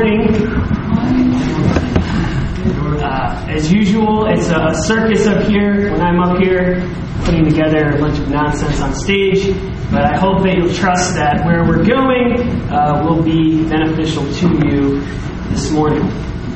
morning. As usual, it's a circus up here when I'm up here putting together a bunch of nonsense on stage. But I hope that you'll trust that where we're going will be beneficial to you this morning.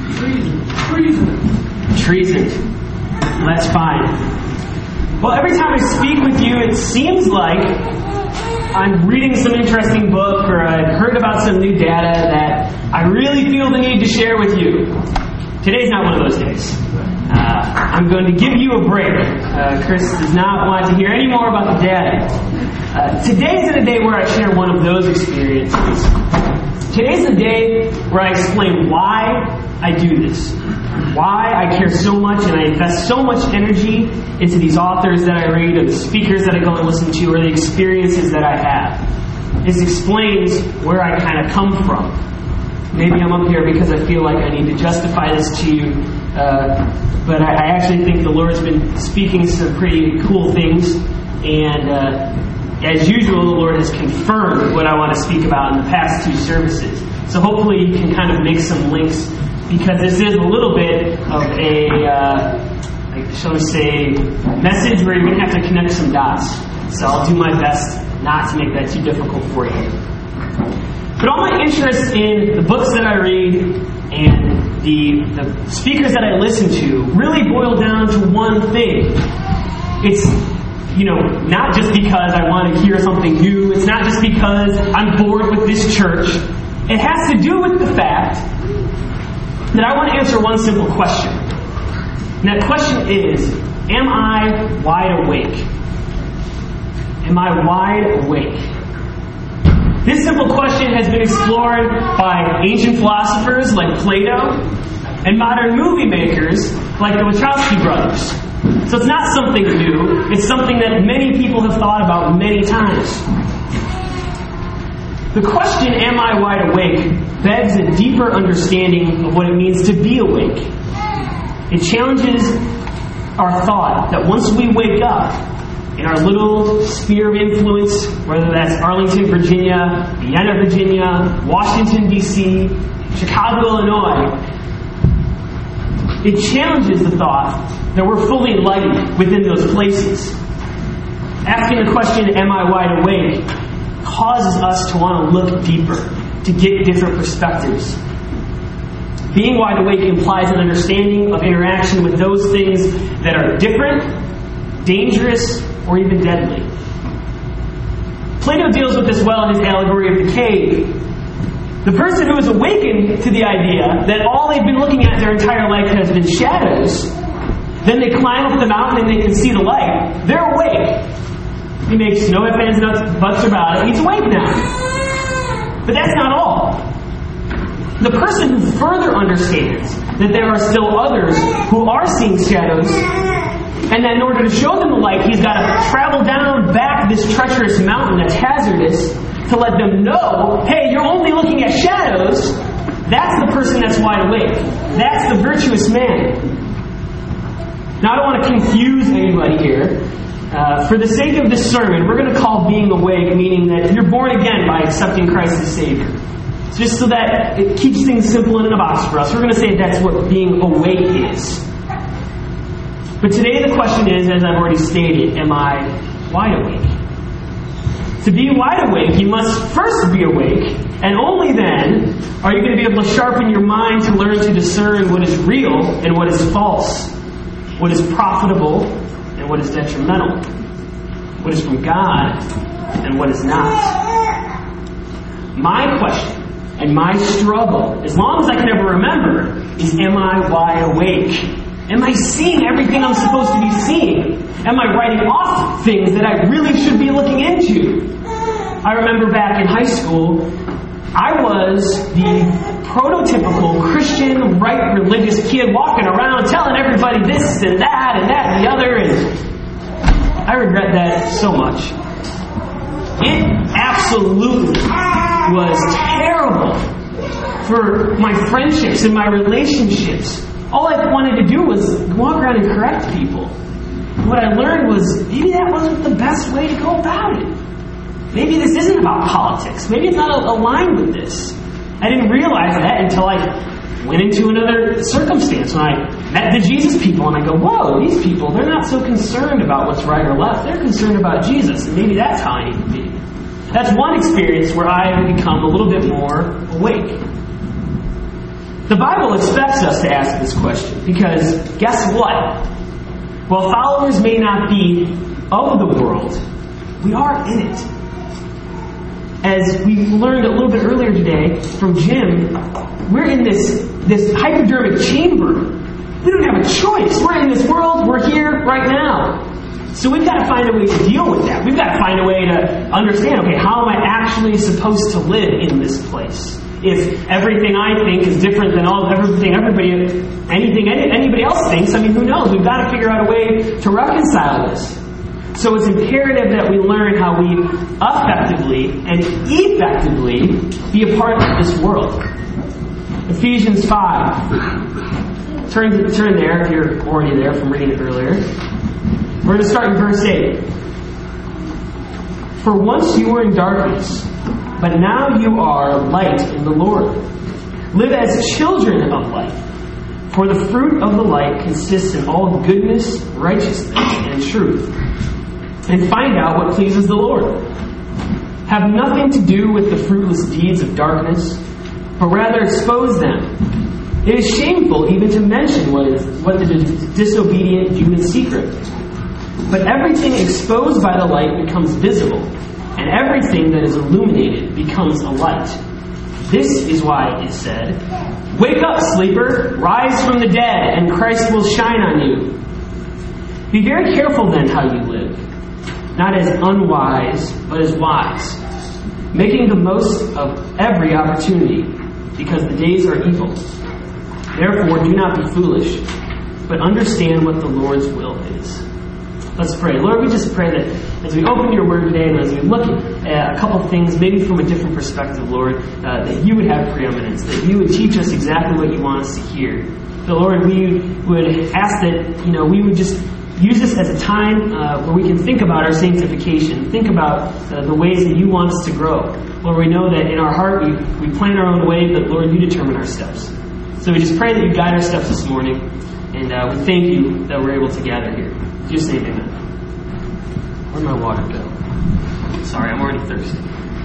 Treason. That's fine. Well, every time I speak with you, it seems like I'm reading some interesting book or I've heard about some new data that I really feel the need to share with you. Today's not one of those days. I'm going to give you a break. Chris does not want to hear any more about the data. Today's the day where I share one of those experiences. Today's the day where I explain why I do this. Why I care so much and I invest so much energy into these authors that I read, or the speakers that I go and listen to, or the experiences that I have. This explains where I kind of come from. Maybe I'm up here because I feel like I need to justify this to you, but I actually think the Lord's been speaking some pretty cool things, and as usual, the Lord has confirmed what I want to speak about in the past two services. So hopefully you can kind of make some links, because this is a little bit of a, shall we say, message where you're going to have to connect some dots. So I'll do my best not to make that too difficult for you. But all my interest in the books that I read and the speakers that I listen to really boil down to one thing. It's, not just because I want to hear something new. It's not just because I'm bored with this church. It has to do with the fact that I want to answer one simple question. And that question is, am I wide awake? Am I wide awake? This simple question has been explored by ancient philosophers like Plato and modern movie makers like the Wachowski brothers. So it's not something new. It's something that many people have thought about many times. The question, am I wide awake, begs a deeper understanding of what it means to be awake. It challenges our thought that once we wake up in our little sphere of influence, whether that's Arlington, Virginia, Vienna, Virginia, Washington, D.C., Chicago, Illinois, it challenges the thought that we're fully enlightened within those places. Asking the question, am I wide awake, causes us to want to look deeper, to get different perspectives. Being wide awake implies an understanding of interaction with those things that are different, dangerous, or even deadly. Plato deals with this well in his allegory of the cave. The person who is awakened to the idea that all they've been looking at their entire life has been shadows, then they climb up the mountain and they can see the light. They're awake. He makes no ifs, ands, buts about it. He's awake now. But that's not all. The person who further understands that there are still others who are seeing shadows, and that in order to show them the light, he's got to travel down back this treacherous mountain that's hazardous to let them know, hey, you're only looking at shadows. That's the person that's wide awake. That's the virtuous man. Now, I don't want to confuse anybody here. For the sake of this sermon, we're going to call being awake, meaning that you're born again by accepting Christ as Savior. Just so that it keeps things simple and in a box for us, we're going to say that's what being awake is. But today the question is, as I've already stated, am I wide awake? To be wide awake, you must first be awake, and only then are you going to be able to sharpen your mind to learn to discern what is real and what is false, what is profitable and what is detrimental, what is from God and what is not. My question and my struggle, as long as I can ever remember, is, am I wide awake? Am I seeing everything I'm supposed to be seeing? Am I writing off things that I really should be looking into? I remember back in high school, I was the prototypical Christian, right, religious kid walking around telling everybody this and that and the other, and I regret that so much. It absolutely was terrible for my friendships and my relationships. All I wanted to do was walk around and correct people. What I learned was maybe that wasn't the best way to go about it. Maybe this isn't about politics. Maybe it's not aligned with this. I didn't realize that until I went into another circumstance when I met the Jesus people, and I go, whoa, these people, they're not so concerned about what's right or left. They're concerned about Jesus, and maybe that's how I need to be. That's one experience where I have become a little bit more awake. The Bible expects us to ask this question because guess what? While followers may not be of the world, we are in it. As we learned a little bit earlier today from Jim, we're in this hypodermic chamber. We don't have a choice. We're in this world. We're here right now. So we've got to find a way to deal with that. We've got to find a way to understand, okay, how am I actually supposed to live in this place? If everything I think is different than anything anybody else thinks, I mean, who knows? We've got to figure out a way to reconcile this. So it's imperative that we learn how we effectively and effectively be a part of this world. Ephesians 5. Turn there if you're already there from reading it earlier. We're going to start in verse 8. For once you were in darkness, but now you are light in the Lord. Live as children of light. For the fruit of the light consists in all goodness, righteousness, and truth. And find out what pleases the Lord. Have nothing to do with the fruitless deeds of darkness, but rather expose them. It is shameful even to mention what the disobedient do in secret. But everything exposed by the light becomes visible, and everything that is illuminated becomes a light. This is why it said, "Wake up, sleeper, rise from the dead, and Christ will shine on you." Be very careful then how you live, not as unwise, but as wise, making the most of every opportunity, because the days are evil. Therefore, do not be foolish, but understand what the Lord's will is. Let's pray. Lord, we just pray that as we open your word today and as we look at a couple things, maybe from a different perspective, Lord, that you would have preeminence, that you would teach us exactly what you want us to hear. So, Lord, we would ask that, we would just use this as a time where we can think about our sanctification, think about the ways that you want us to grow. Lord, we know that in our heart we plan our own way, but Lord, you determine our steps. So we just pray that you guide our steps this morning, and we thank you that we're able to gather here. In Jesus' name, amen. Where'd my water go? Sorry, I'm already thirsty.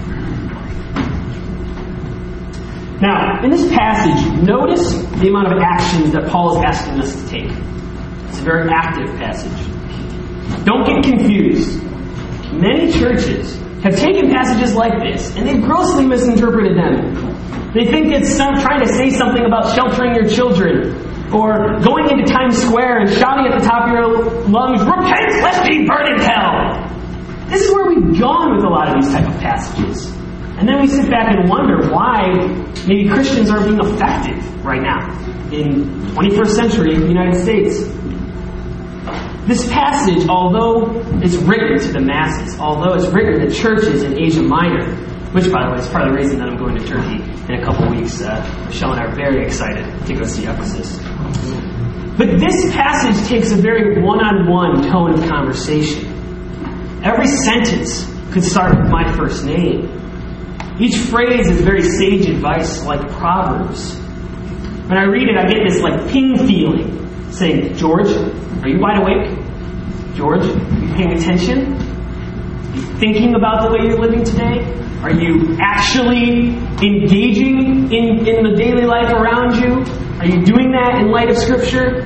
Now, in this passage, notice the amount of actions that Paul is asking us to take. It's a very active passage. Don't get confused. Many churches have taken passages like this, and they've grossly misinterpreted them. They think it's trying to say something about sheltering your children, or going into Times Square and shouting at the top of your lungs, "Repent, lest ye burn in hell!" This is where we've gone with a lot of these type of passages. And then we sit back and wonder why maybe Christians are being effective right now in 21st century United States. This passage, although it's written to the masses, although it's written to churches in Asia Minor, which, by the way, is part of the reason that I'm going to Turkey in a couple weeks. Michelle and I are very excited to go see Ephesus. But this passage takes a very one-on-one tone of conversation. Every sentence could start with my first name. Each phrase is very sage advice, like Proverbs. When I read it, I get this ping feeling, saying, "George, are you wide awake? George, are you paying attention? Are you thinking about the way you're living today? Are you actually engaging in the daily life around you? Are you doing that in light of Scripture?"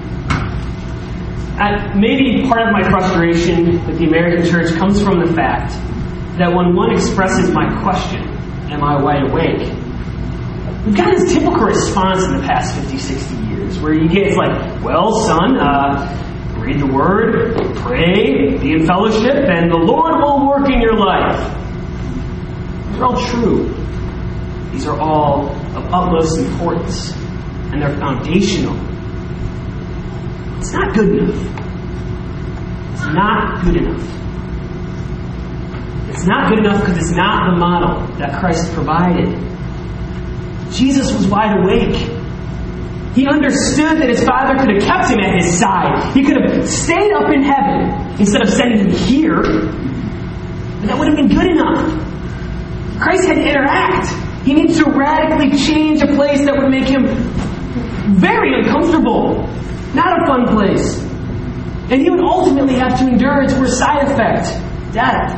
Maybe part of my frustration with the American church comes from the fact that when one expresses my question, "Am I wide awake?" we've got this typical response in the past 50, 60 years where you get "Well, son, read the Word, pray, be in fellowship, and the Lord will work in your life." These are all true. These are all of utmost importance, and they're foundational. It's not good enough. It's not good enough. It's not good enough because it's not the model that Christ provided. Jesus was wide awake. He understood that his Father could have kept him at his side. He could have stayed up in heaven instead of sending him here. But that would have been good enough. Christ had to interact. He needs to radically change a place that would make him very uncomfortable. Not a fun place. And he would ultimately have to endure its worst side effect, death.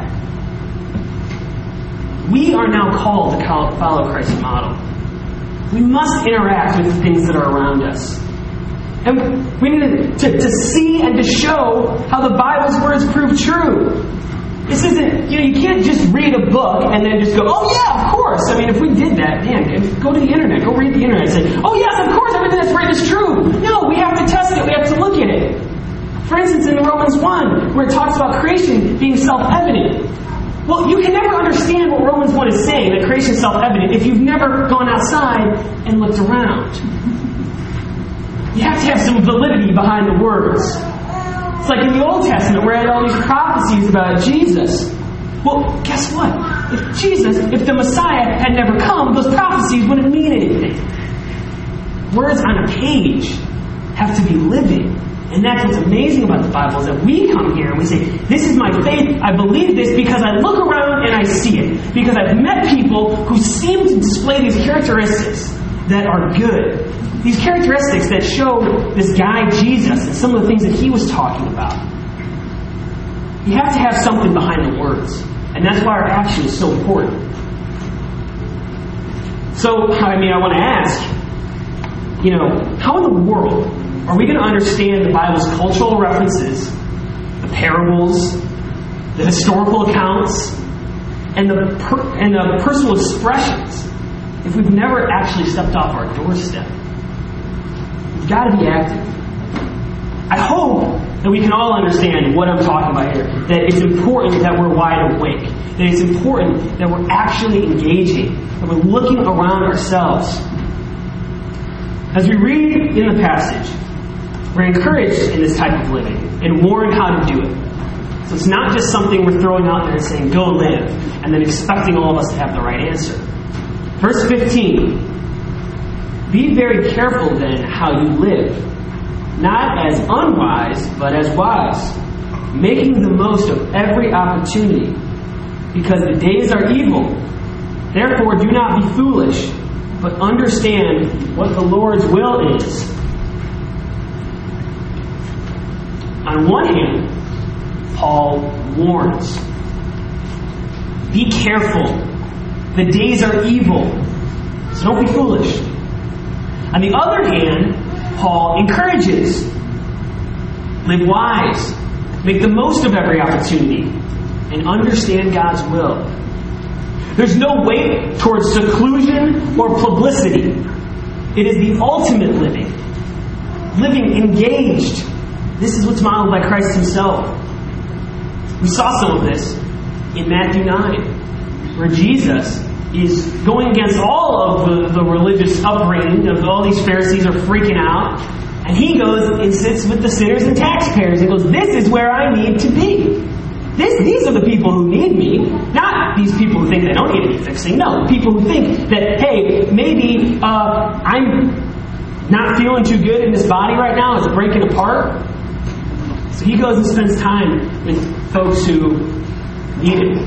We are now called to follow Christ's model. We must interact with the things that are around us. And we need to see and to show how the Bible's words prove true. This isn't, you can't just read a book and then just go, oh yeah, of course. I mean, if we did that, man, go to the internet, go read the internet and say, oh yes, of course, everything that's written is true. No, we have to test it, we have to look at it. For instance, in Romans 1, where it talks about creation being self-evident. Well, you can never understand what Romans 1 is saying, that creation is self-evident, if you've never gone outside and looked around. You have to have some validity behind the words. It's like in the Old Testament where I had all these prophecies about Jesus. Well, guess what? If the Messiah had never come, those prophecies wouldn't mean anything. Words on a page have to be living. And that's what's amazing about the Bible, is that we come here and we say, this is my faith, I believe this because I look around and I see it. Because I've met people who seem to display these characteristics that are good. These characteristics that show this guy Jesus and some of the things that he was talking about. You have to have something behind the words. And that's why our action is so important. So, I want to ask, how in the world are we going to understand the Bible's cultural references, the parables, the historical accounts, and the personal expressions if we've never actually stepped off our doorstep? We've got to be active. I hope that we can all understand what I'm talking about here. That it's important that we're wide awake. That it's important that we're actually engaging. That we're looking around ourselves. As we read in the passage, we're encouraged in this type of living and warned how to do it. So it's not just something we're throwing out there and saying, go live, and then expecting all of us to have the right answer. Verse 15. Be very careful then how you live, not as unwise, but as wise, making the most of every opportunity, because the days are evil. Therefore do not be foolish, but understand what the Lord's will is. On one hand, Paul warns. Be careful. The days are evil. So don't be foolish. On the other hand, Paul encourages. Live wise. Make the most of every opportunity. And understand God's will. There's no way towards seclusion or publicity. It is the ultimate living. Living engaged. This is what's modeled by Christ himself. We saw some of this in Matthew 9, where Jesus is going against all of the religious upbringing of all these Pharisees are freaking out. And he goes and sits with the sinners and taxpayers. He goes, this is where I need to be. These are the people who need me. Not these people who think they don't need any fixing. No, people who think that, hey, maybe I'm not feeling too good in this body right now. It's breaking apart. So he goes and spends time with folks who need it.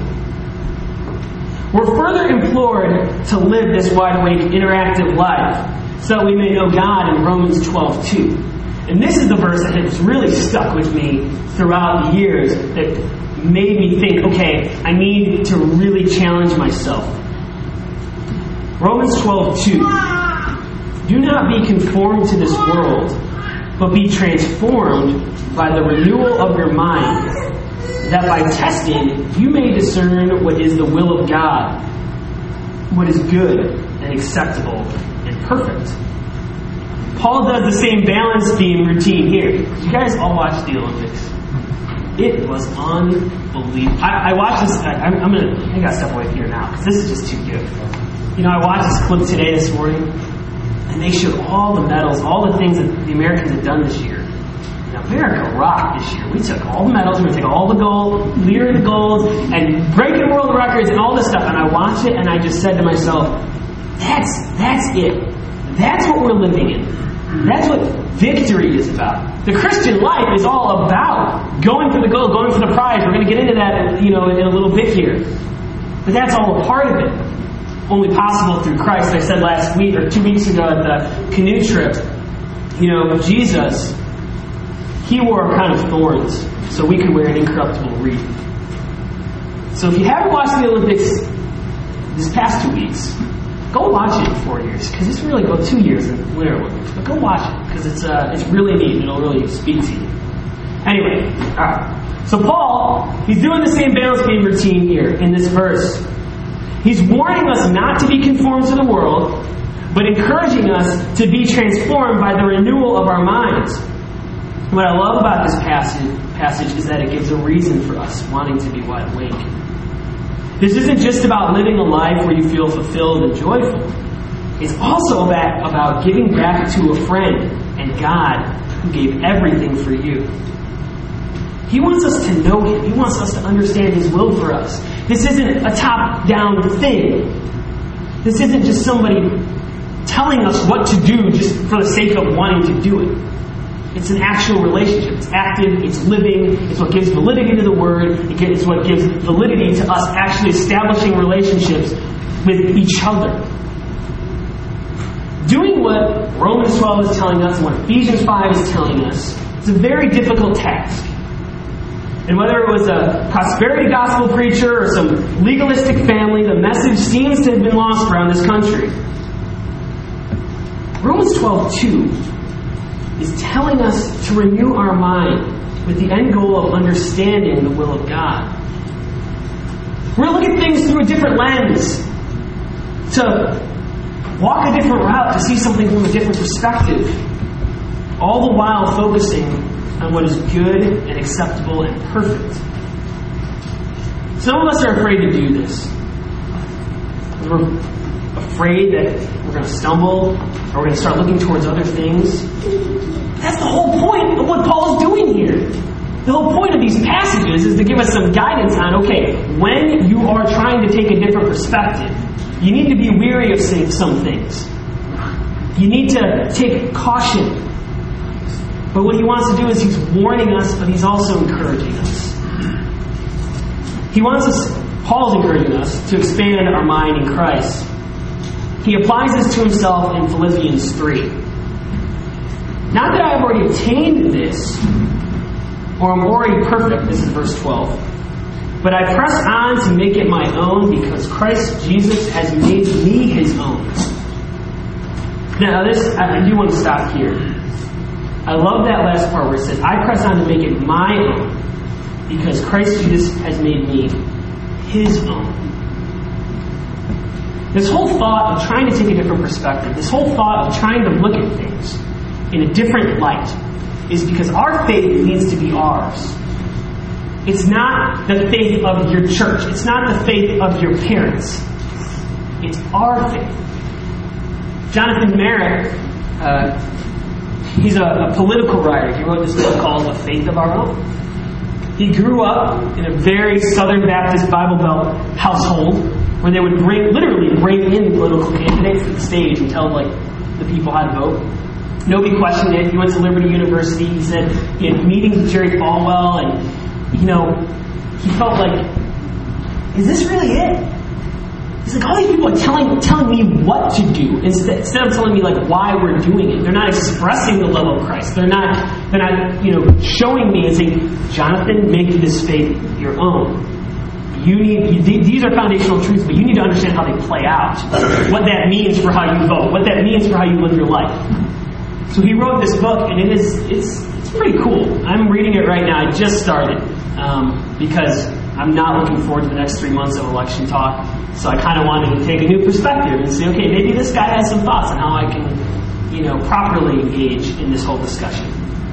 We're further implored to live this wide-awake, interactive life so that we may know God in Romans 12:2. And this is the verse that has really stuck with me throughout the years that made me think, okay, I need to really challenge myself. Romans 12:2. Do not be conformed to this world, but be transformed by the renewal of your mind, that by testing you may discern what is the will of God, what is good and acceptable and perfect. Paul does the same balance beam routine here. You guys all watch the Olympics. It was unbelievable. I watched this. I got to step away from here now because this is just too good. I watched this clip today, this morning, and they showed all the medals, all the things that the Americans had done this year. America rocked this year. We took all the medals, we took all the gold, leader of the gold, and breaking world records and all this stuff. And I watched it and I just said to myself, that's it. That's what we're living in. That's what victory is about. The Christian life is all about going for the gold, going for the prize. We're going to get into that in a little bit here. But that's all a part of it. only possible through Christ. I said last week or 2 weeks ago at the canoe trip, Jesus, he wore a crown of thorns so we could wear an incorruptible wreath. So if you haven't watched the Olympics this past 2 weeks, go watch it in 4 years, because it's really 2 years in Winter Olympics. But go watch it, because it's really neat. It'll really speak to you. Anyway, all right. So Paul, he's doing the same balance beam routine here in this verse. He's warning us not to be conformed to the world, but encouraging us to be transformed by the renewal of our minds. What I love about this passage is that it gives a reason for us wanting to be wide awake. This isn't just about living a life where you feel fulfilled and joyful. It's also about giving back to a friend and God who gave everything for you. He wants us to know Him. He wants us to understand His will for us. This isn't a top-down thing. This isn't just somebody telling us what to do just for the sake of wanting to do it. It's an actual relationship. It's active, it's living, it's what gives validity to the Word, it's what gives validity to us actually establishing relationships with each other. Doing what Romans 12 is telling us and what Ephesians 5 is telling us is a very difficult task. And whether it was a prosperity gospel preacher or some legalistic family, the message seems to have been lost around this country. Romans 12:2 is telling us to renew our mind with the end goal of understanding the will of God. We're going to look at things through a different lens, to walk a different route, to see something from a different perspective, all the while focusing on what is good and acceptable and perfect. Some of us are afraid to do this. We're afraid that we're going to stumble, or we're going to start looking towards other things. That's the whole point of what Paul is doing here. The whole point of these passages is to give us some guidance on, okay, when you are trying to take a different perspective, you need to be weary of some things. You need to take caution. But what he wants to do is he's warning us, but he's also encouraging us. Paul's encouraging us to expand our mind in Christ. He applies this to himself in Philippians 3. Not that I have already obtained this, or I'm already perfect, this is verse 12. But I press on to make it my own because Christ Jesus has made me His own. Now I do want to stop here. I love that last part where it says, I press on to make it my own because Christ Jesus has made me His own. This whole thought of trying to take a different perspective, this whole thought of trying to look at things in a different light, is because our faith needs to be ours. It's not the faith of your church. It's not the faith of your parents. It's our faith. Jonathan Merritt, he's a political writer. He wrote this book called A Faith of Our Own. He grew up in a very Southern Baptist Bible Belt household where they would literally bring in political candidates to the stage and tell the people how to vote. Nobody questioned it. He went to Liberty University. He said he had meetings with Jerry Falwell, and he felt like, is this really it? He's like, all these people are telling me what to do instead of telling me why we're doing it. They're not expressing the love of Christ. They're not showing me and saying, Jonathan, make this faith your own. These are foundational truths, but you need to understand how they play out. What that means for how you vote. What that means for how you live your life. So he wrote this book, and it's pretty cool. I'm reading it right now. I just started because I'm not looking forward to the next 3 months of election talk. So I kind of wanted to take a new perspective and say, okay, maybe this guy has some thoughts on how I can, properly engage in this whole discussion.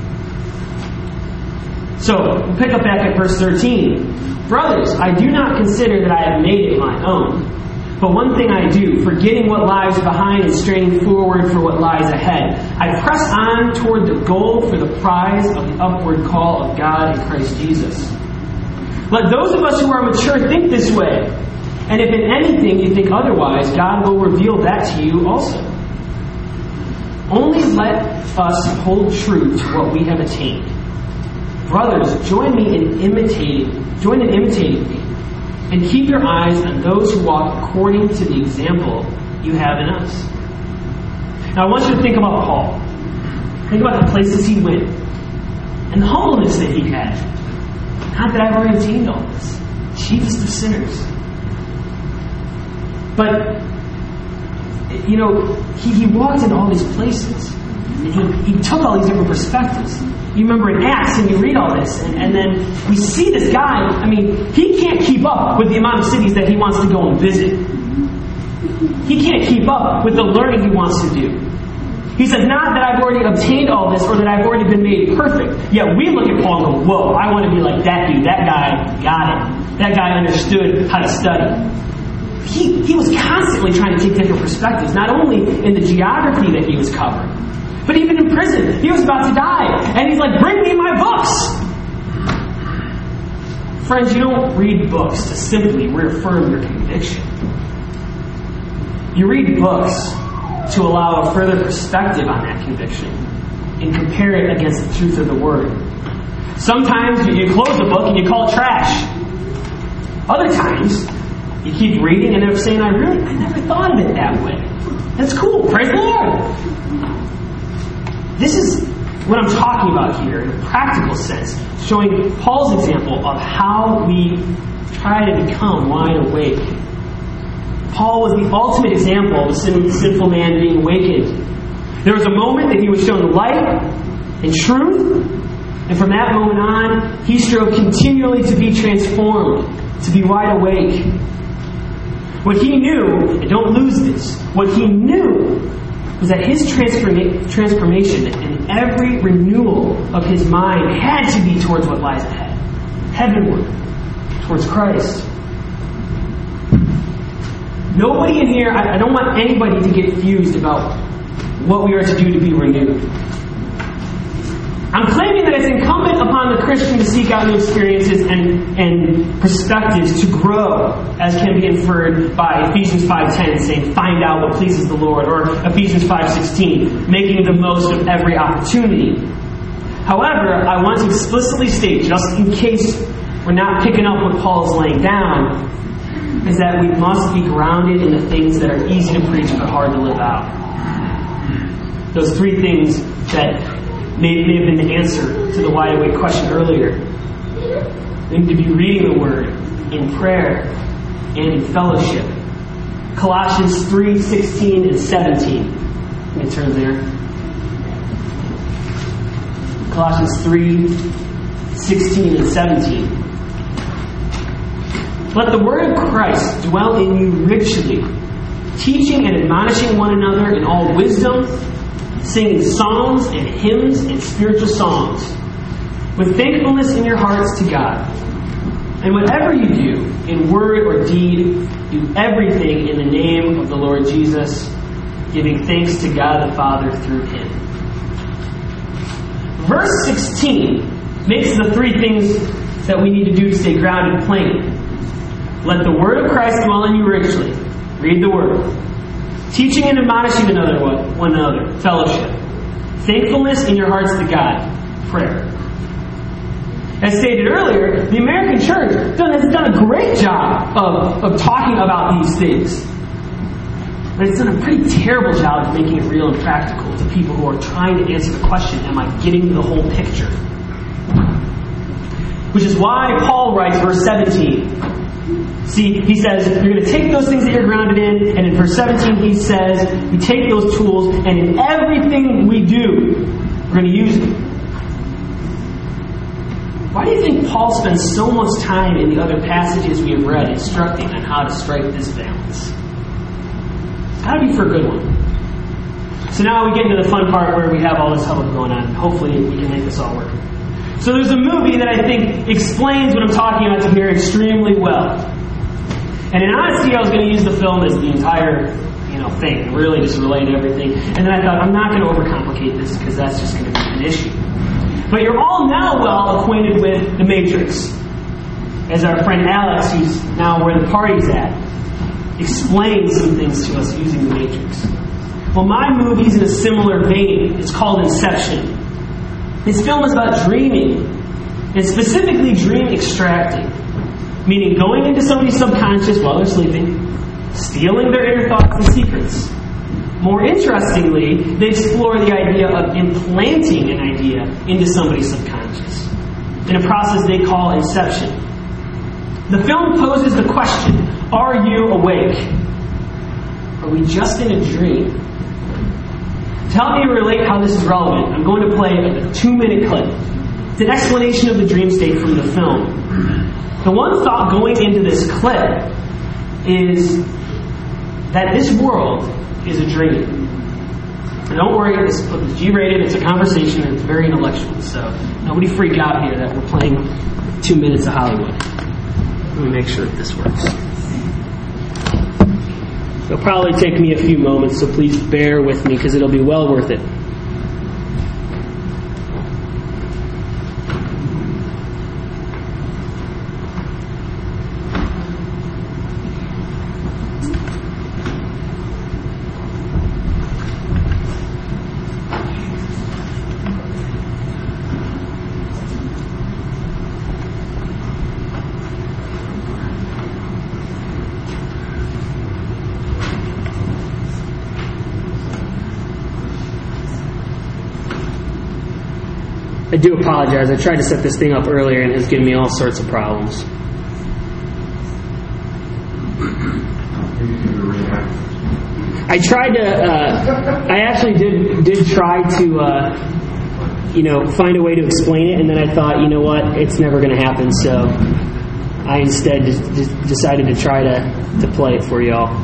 So we'll pick up back at verse 13. Brothers, I do not consider that I have made it my own. But one thing I do, forgetting what lies behind and straining forward for what lies ahead, I press on toward the goal for the prize of the upward call of God in Christ Jesus. Let those of us who are mature think this way. And if in anything you think otherwise, God will reveal that to you also. Only let us hold true to what we have attained. Brothers, join in imitating me. and keep your eyes on those who walk according to the example you have in us. Now I want you to think about Paul. Think about the places he went and the humbleness that he had. Not that I've already attained all this. Chiefest of sinners. But, he walked into all these places. And he took all these different perspectives. You remember in Acts, and you read all this, and then we see this guy, he can't keep up with the amount of cities that he wants to go and visit. He can't keep up with the learning he wants to do. He says, not that I've already obtained all this or that I've already been made perfect. Yet we look at Paul and go, whoa, I want to be like that dude. That guy got it. That guy understood how to study. He was constantly trying to take different perspectives, not only in the geography that he was covering, but even in prison. He was about to die. And he's like, bring me my books. Friends, you don't read books to simply reaffirm your conviction. You read books to allow a further perspective on that conviction and compare it against the truth of the Word. Sometimes you close a book and you call it trash. Other times, you keep reading and they're saying, I never thought of it that way. That's cool. Praise the Lord. This is what I'm talking about here in a practical sense, showing Paul's example of how we try to become wide awake. Paul was the ultimate example of a sinful man being awakened. There was a moment that he was shown the light and truth, and from that moment on, he strove continually to be transformed, to be wide awake. What he knew, and don't lose this, what he knew was that his transformation and every renewal of his mind had to be towards what lies ahead, heavenward, towards Christ. Nobody in here, I don't want anybody to get confused about what we are to do to be renewed. I'm claiming that it's incumbent upon the Christian to seek out new experiences and perspectives to grow, as can be inferred by Ephesians 5:10 saying, find out what pleases the Lord, or Ephesians 5:16, making the most of every opportunity. However, I want to explicitly state, just in case we're not picking up what Paul is laying down, is that we must be grounded in the things that are easy to preach but hard to live out. Those three things that may have been the answer to the wide awake question earlier. We need to be reading the Word in prayer and in fellowship. Colossians 3:16 and 17. Let me turn there. Colossians 3:16 and 17. Let the word of Christ dwell in you richly, teaching and admonishing one another in all wisdom, singing psalms and hymns and spiritual songs, with thankfulness in your hearts to God. And whatever you do, in word or deed, do everything in the name of the Lord Jesus, giving thanks to God the Father through Him. Verse 16 makes the three things that we need to do to stay grounded plain. Let the word of Christ dwell in you richly. Read the word. Teaching and admonishing one another. Fellowship. Thankfulness in your hearts to God. Prayer. As stated earlier, the American church has done a great job of talking about these things. But it's done a pretty terrible job of making it real and practical to people who are trying to answer the question, am I getting the whole picture? Which is why Paul writes verse 17. See, he says, you're going to take those things that you're grounded in, and in verse 17 he says, we take those tools, and in everything we do, we're going to use them. Why do you think Paul spends so much time in the other passages we have read instructing on how to strike this balance? It's got to be for a good one. So now we get into the fun part where we have all this hubbub going on. Hopefully we can make this all work. So there's a movie that I think explains what I'm talking about here extremely well. And in honesty, I was going to use the film as the entire, thing, and really just relate everything. And then I thought, I'm not going to overcomplicate this because that's just going to be an issue. But you're all now well acquainted with The Matrix. As our friend Alex, who's now where the party's at, explains some things to us using The Matrix. Well, my movie's in a similar vein. It's called Inception. This film is about dreaming, and specifically dream extracting. meaning going into somebody's subconscious while they're sleeping, stealing their inner thoughts and secrets. More interestingly, they explore the idea of implanting an idea into somebody's subconscious in a process they call inception. The film poses the question, are you awake? Are we just in a dream? To help me relate how this is relevant, I'm going to play a 2-minute clip. It's an explanation of the dream state from the film. The one thought going into this clip is that this world is a dream. And don't worry, this is G-rated, it's a conversation, and it's very intellectual. So nobody freak out here that we're playing 2 minutes of Hollywood. Let me make sure that this works. It'll probably take me a few moments, so please bear with me because it'll be well worth it. I do apologize. I tried to set this thing up earlier and it's given me all sorts of problems. I tried to, I actually did try to, find a way to explain it, and then I thought, you know what, it's never going to happen, so I instead just decided to try to play it for y'all.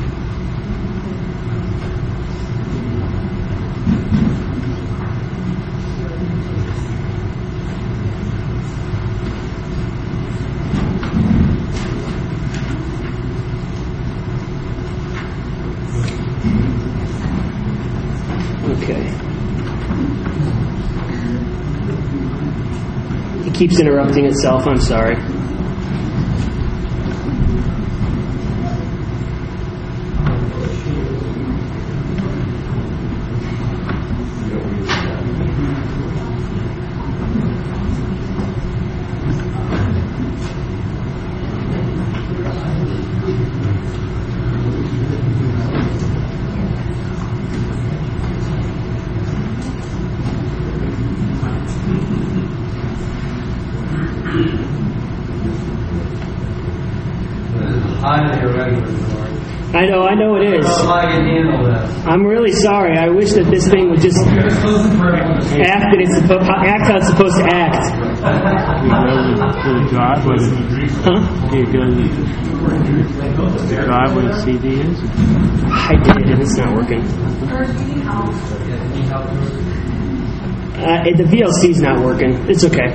Okay. It keeps interrupting itself. I'm sorry. I know it is. I'm really sorry. I wish that this thing would just act how it's supposed to act. Do you go to the drive where the CD is? I did, and it's not working. The VLC's not working. It's okay.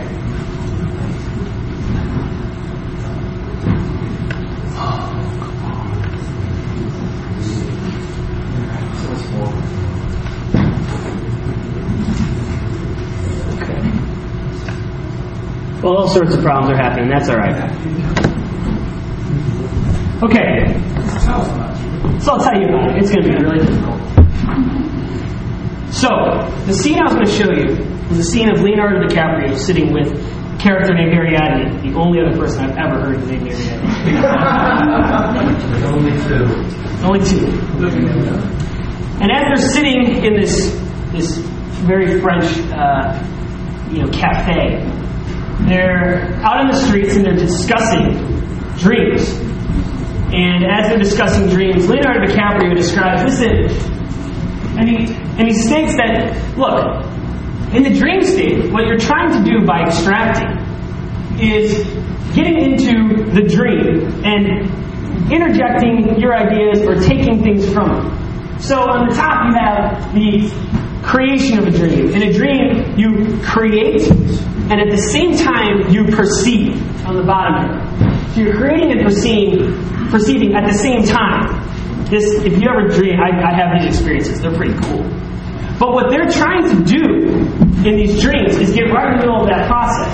Well, all sorts of problems are happening. That's all right. Okay. So I'll tell you about it. It's going to be really difficult. So, the scene I was going to show you was the scene of Leonardo DiCaprio sitting with a character named Ariadne, the only other person I've ever heard named Ariadne. Only two. And as they're sitting in this very French, cafe, they're out in the streets and they're discussing dreams. And as they're discussing dreams, Leonardo DiCaprio describes this image. And he states that, look, in the dream state, what you're trying to do by extracting is getting into the dream and interjecting your ideas or taking things from it. So on the top you have the creation of a dream. In a dream, you create, and at the same time, you perceive on the bottom here. So you're creating and perceiving at the same time. If you ever dream, I have these experiences. They're pretty cool. But what they're trying to do in these dreams is get right in the middle of that process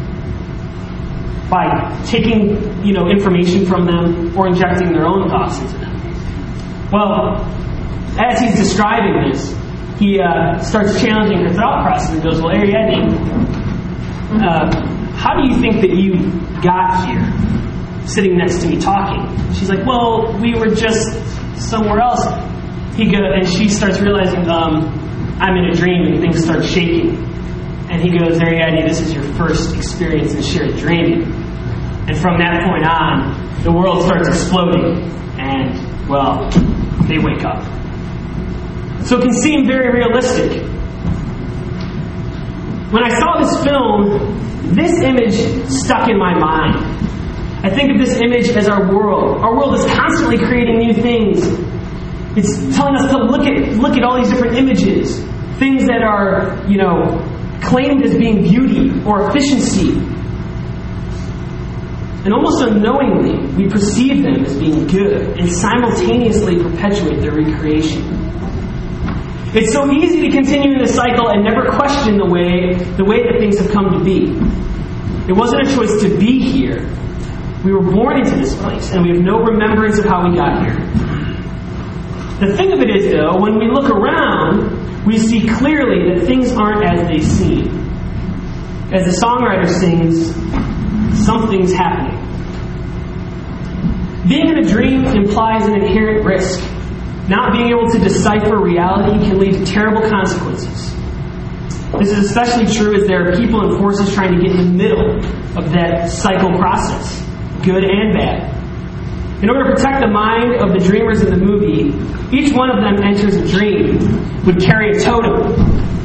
by taking, information from them or injecting their own thoughts into them. Well, as he's describing this, he starts challenging her thought process and goes, well, Ariadne, how do you think that you got here? sitting next to me talking. She's like, well, we were just somewhere else. And she starts realizing, I'm in a dream, and things start shaking. And he goes, there, Eddie, this is your first experience in shared dreaming. And from that point on, the world starts exploding. And, well, they wake up. So it can seem very realistic. When I saw this film, this image stuck in my mind. I think of this image as our world. Our world is constantly creating new things. It's telling us to look at all these different images. Things that are, claimed as being beauty or efficiency. And almost unknowingly, we perceive them as being good and simultaneously perpetuate their recreation. It's so easy to continue in this cycle and never question the way that things have come to be. It wasn't a choice to be here. We were born into this place, and we have no remembrance of how we got here. The thing of it is, though, when we look around, we see clearly that things aren't as they seem. As the songwriter sings, something's happening. Being in a dream implies an inherent risk. Not being able to decipher reality can lead to terrible consequences. This is especially true as there are people and forces trying to get in the middle of that cycle process, good and bad. In order to protect the mind of the dreamers in the movie, each one of them enters a dream would carry a totem.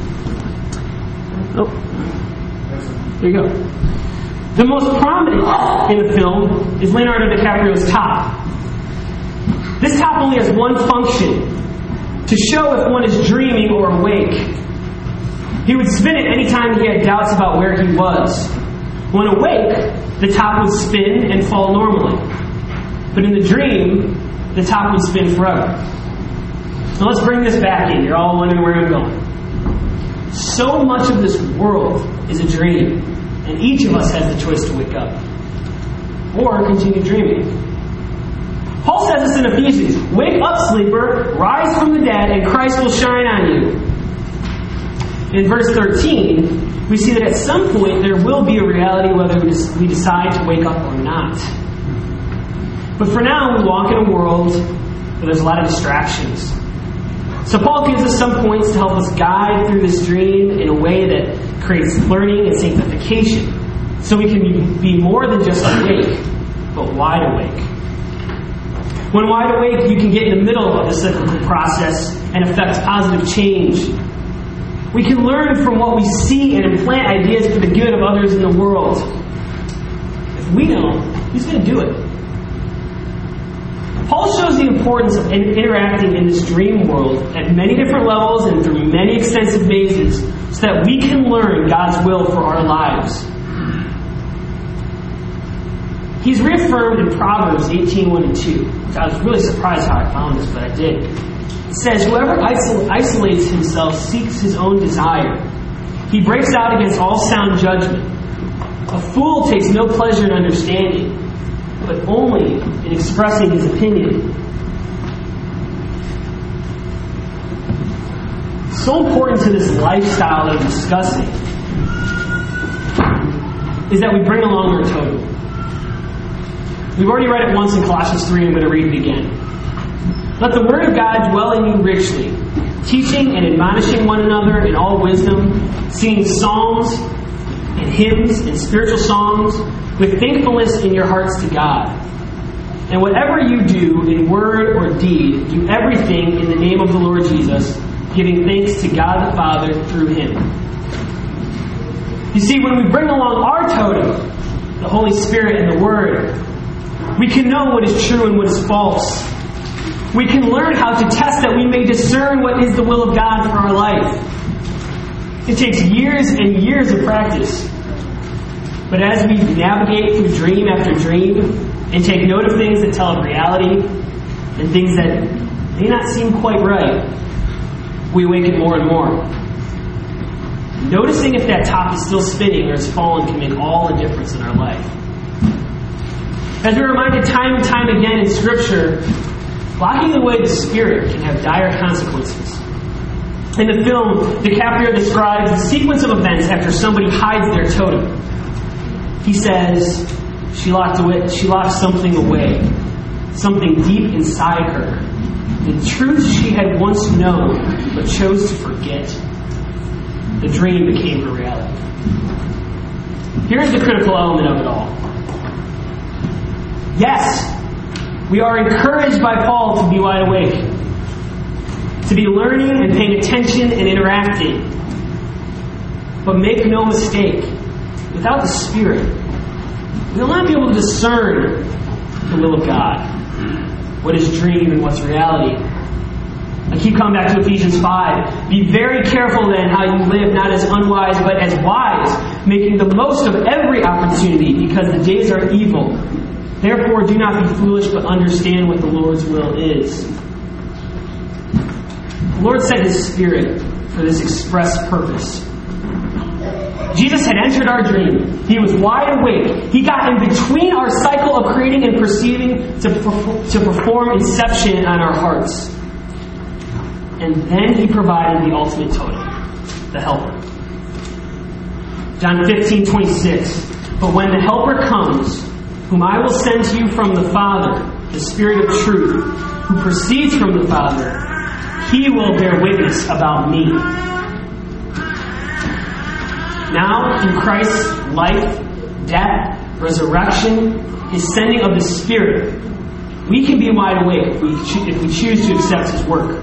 Oh, there you go. The most prominent in the film is Leonardo DiCaprio's top. This top only has one function: to show if one is dreaming or awake. He would spin it anytime he had doubts about where he was. When awake, the top would spin and fall normally. But in the dream, the top would spin forever. Now let's bring this back in. You're all wondering where I'm going. So much of this world is a dream, and each of us has the choice to wake up or continue dreaming. Paul says this in Ephesians: wake up, sleeper, rise from the dead, and Christ will shine on you. In verse 13, we see that at some point there will be a reality whether we decide to wake up or not. But for now, we walk in a world where there's a lot of distractions. So Paul gives us some points to help us guide through this dream in a way that creates learning and sanctification, so we can be more than just awake, but wide awake. When wide awake, you can get in the middle of the cyclical process and affect positive change. We can learn from what we see and implant ideas for the good of others in the world. If we don't, who's going to do it? Paul shows the importance of interacting in this dream world at many different levels and through many extensive mazes so that we can learn God's will for our lives. He's reaffirmed in Proverbs 18:1 and 2. I was really surprised how I found this, but I did. It says, whoever isolates himself seeks his own desire. He breaks out against all sound judgment. A fool takes no pleasure in understanding, but only in expressing his opinion. So important to this lifestyle that I'm discussing is that we bring along our totem. We've already read it once in Colossians 3, and I'm going to read it again. Let the word of God dwell in you richly, teaching and admonishing one another in all wisdom, singing psalms and hymns and spiritual songs with thankfulness in your hearts to God. And whatever you do in word or deed, do everything in the name of the Lord Jesus, giving thanks to God the Father through Him. You see, when we bring along our totem, the Holy Spirit and the Word, we can know what is true and what is false. We can learn how to test that we may discern what is the will of God for our life. It takes years and years of practice. But as we navigate through dream after dream and take note of things that tell of reality and things that may not seem quite right, we awaken more and more. Noticing if that top is still spinning or has fallen can make all the difference in our life. As we're reminded time and time again in Scripture, locking away the Spirit can have dire consequences. In the film, DiCaprio describes the sequence of events after somebody hides their totem. He says, She locked something away, something deep inside her. The truth she had once known, but chose to forget. The dream became her reality. Here's the critical element of it all. Yes, we are encouraged by Paul to be wide awake, to be learning and paying attention and interacting. But make no mistake, without the Spirit, we will not be able to discern the will of God, what is dream and what's reality. I keep coming back to Ephesians 5. Be very careful then how you live, not as unwise, but as wise, making the most of every opportunity, because the days are evil. Therefore, do not be foolish, but understand what the Lord's will is. The Lord sent His Spirit for this express purpose. Jesus had entered our dream. He was wide awake. He got in between our cycle of creating and perceiving to perform inception on our hearts. And then He provided the ultimate totem, the Helper. John 15:26. But when the Helper comes, whom I will send to you from the Father, the Spirit of truth, who proceeds from the Father, He will bear witness about me. Now, through Christ's life, death, resurrection, His sending of the Spirit, we can be wide awake if we choose to accept His work.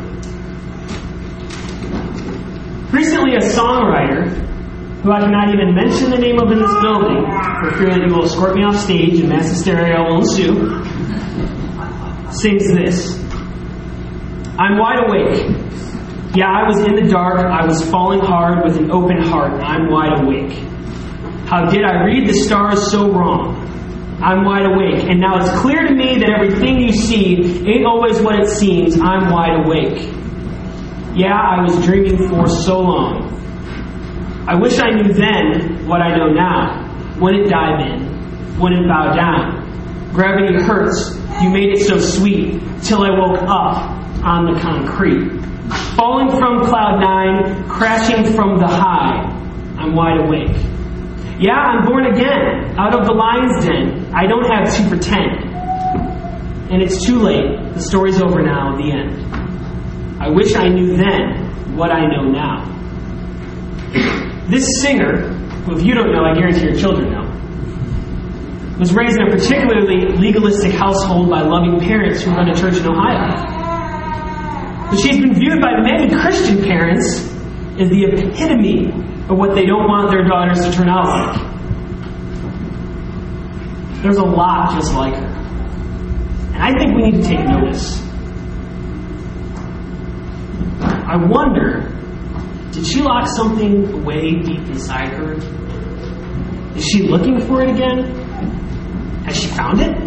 Recently, a songwriter, who I cannot even mention the name of in this building, for fear that he will escort me off stage and mass hysteria will ensue, sings this. I'm wide awake. Yeah, I was in the dark. I was falling hard with an open heart. I'm wide awake. How did I read the stars so wrong? I'm wide awake. And now it's clear to me that everything you see ain't always what it seems. I'm wide awake. Yeah, I was dreaming for so long. I wish I knew then what I know now. Wouldn't dive in. Wouldn't bow down. Gravity hurts. You made it so sweet. Till I woke up on the concrete. Falling from cloud 9, crashing from the high. I'm wide awake. Yeah, I'm born again, out of the lion's den. I don't have to pretend. And it's too late. The story's over now, the end. I wish I knew then what I know now. This singer, who if you don't know, I guarantee your children know, was raised in a particularly legalistic household by loving parents who run a church in Ohio. But she's been viewed by many Christian parents as the epitome of what they don't want their daughters to turn out like. There's a lot just like her. And I think we need to take notice. I wonder, did she lock something away deep inside her? Is she looking for it again? Has she found it?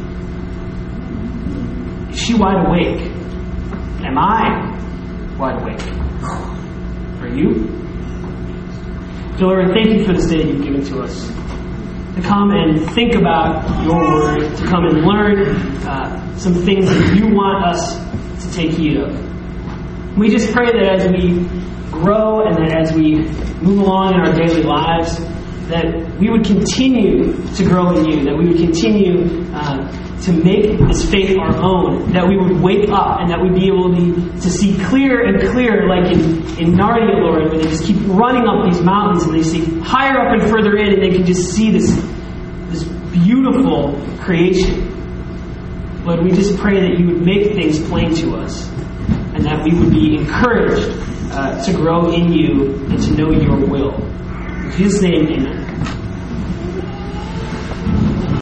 Is she wide awake? Am I wide awake? Are you? Dear Lord, thank you for this day you've given to us. To come and think about your word, to come and learn some things that you want us to take heed of. We just pray that as we grow and that as we move along in our daily lives, that we would continue to grow in you, that we would continue to make this faith our own, that we would wake up and that we'd be able to see clearer and clearer, like in Narnia, Lord, where they just keep running up these mountains and they see higher up and further in and they can just see this beautiful creation. Lord, we just pray that you would make things plain to us and that we would be encouraged to grow in you and to know your will. In Jesus' name, amen.